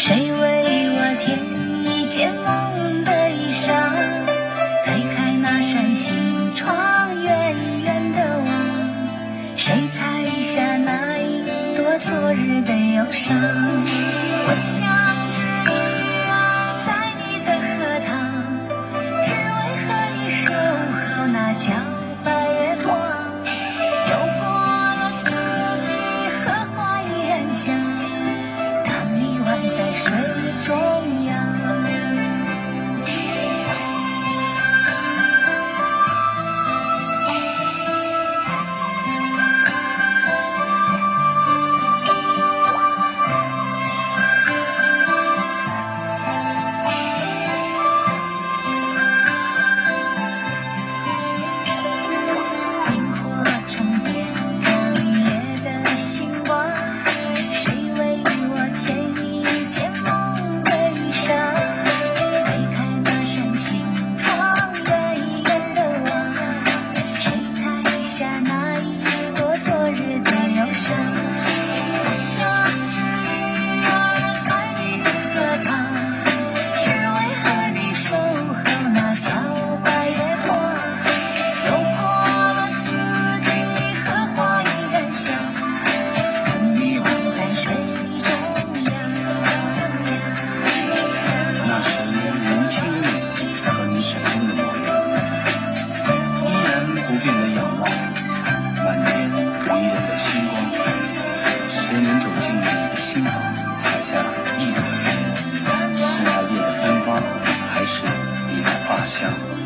谁为我添一件梦的衣裳？推开那扇心窗，远远的望，谁采下那一朵昨日的忧伤？我像只鱼儿在你的荷塘，只为和你守候那皎白月光。又过了四季，荷花依然香，当你宛在水中央。 谁能走进你的心房，采下一朵云？是那夜的芬芳，还是你的发香？